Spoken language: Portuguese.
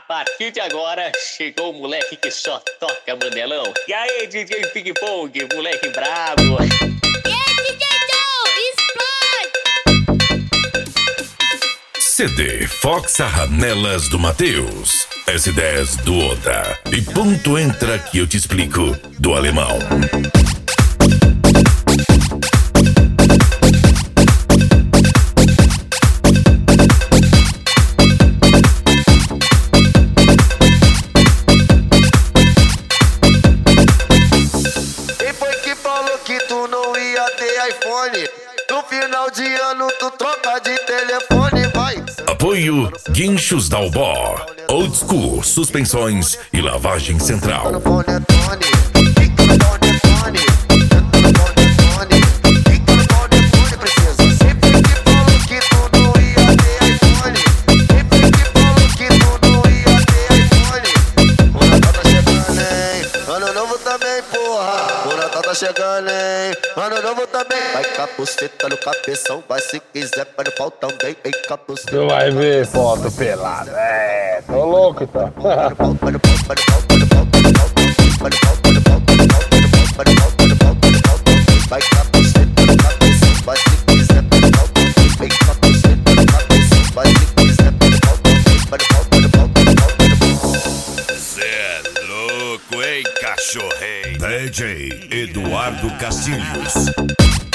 partir de agora, chegou o moleque que só toca mandelão. E aí, DJ Ping Pong, moleque brabo. E aí, DJ Joe, explode! CD Fox Arranelas do Matheus, S10 do Oda e ponto entra que eu te explico do alemão. No final de ano tu troca de telefone, vai. Apoio Guinchos Dalbó, Old School, suspensões e lavagem central. Tá chegando, hein? Ano novo também. Vai capuceta no cabeção. Vai se quiser, vai no pau também. Vem capuceta. Tu vai ver foto pelada. É, tô louco então. Vai capuceta no cabeção. Vai se quiser, vai no pau também. Vem capuceta no cabeção. Vai se quiser, vai no pau também. Vai no pau, vai no pau, vai no pau, vai no pau. Cê é louco, hein, cachorrei? DJ Eduardo Castilhos.